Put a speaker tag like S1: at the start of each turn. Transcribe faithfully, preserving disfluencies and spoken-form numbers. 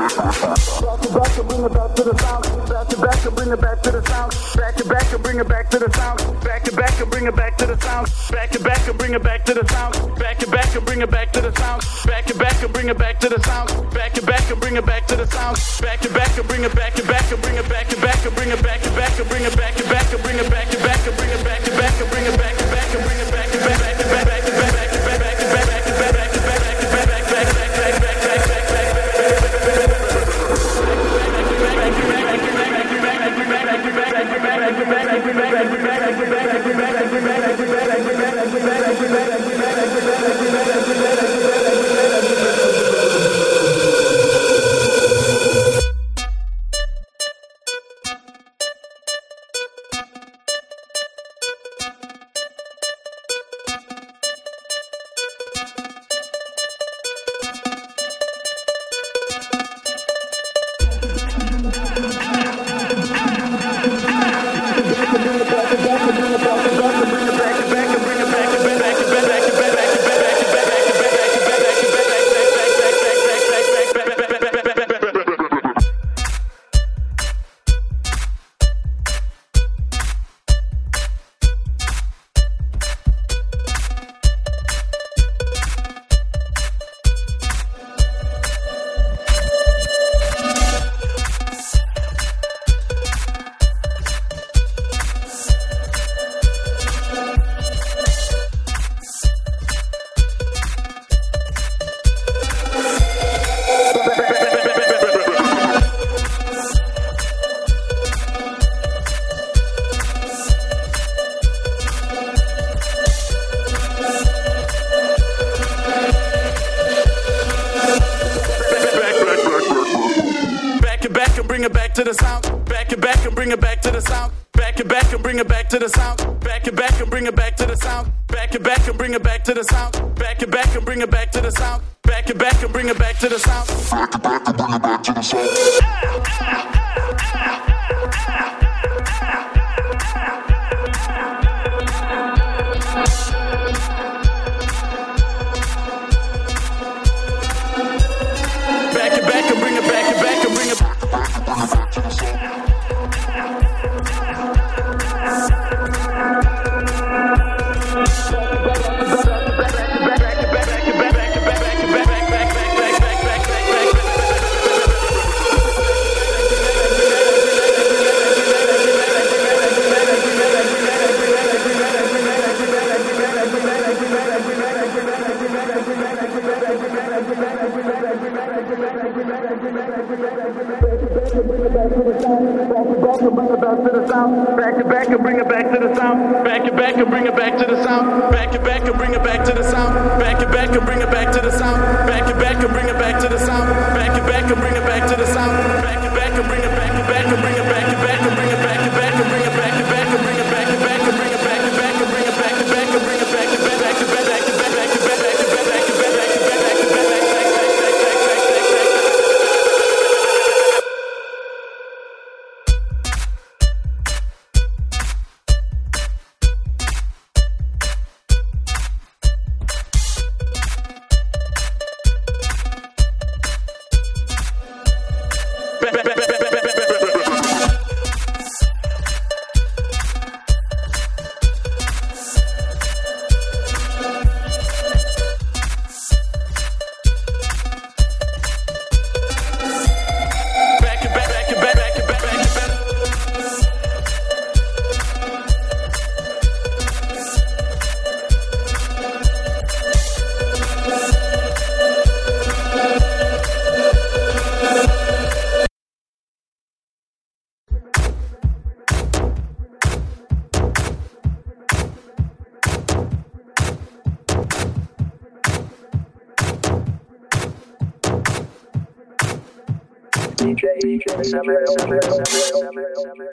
S1: back and bring it back to the sound. Back to back and bring it back to the sound. Back to back and bring it back to the sound. Back to back and bring it back to the sound. Back to back and bring it back to the sound. Back to back and bring it back to the sound. Back to back and bring it back to the sound. Back to back and bring it back to the sound. Back to back and bring it back to back and bring it back to back and bring it back to back and bring it back to back and bring it back to back and bring it back to back and bring it back to back and bring it back to back to back to back to back to back to back to back to back to back to back to back to to the sound. Back it back and bring it back to the sound. Back it back and bring it back to the sound. Back it back and bring it back to the sound. Back it back and bring it back to the sound. Back it back and bring it back to the sound. Back it back and bring it back to the sound. Back it back and bring it back to the sound. Back it back and bring it back and back and bring it back to the sound. Back it back and bring it back to the sound. Back it back and bring it back to the sound. Back it back and bring it back to the sound. Back it back and bring it back to the sound. Back it back and bring it back to the sound. Back it back and bring it back to the sound. Back it back and bring it back to back and bring it back to back and bring it back to back and bring it back to back and bring it back to back and bring it back to back and bring it back to back and bring it back to back to back to back to back to back to back to back to back to back to back to back. D J, D J, summer, summer, summer, summer, summer.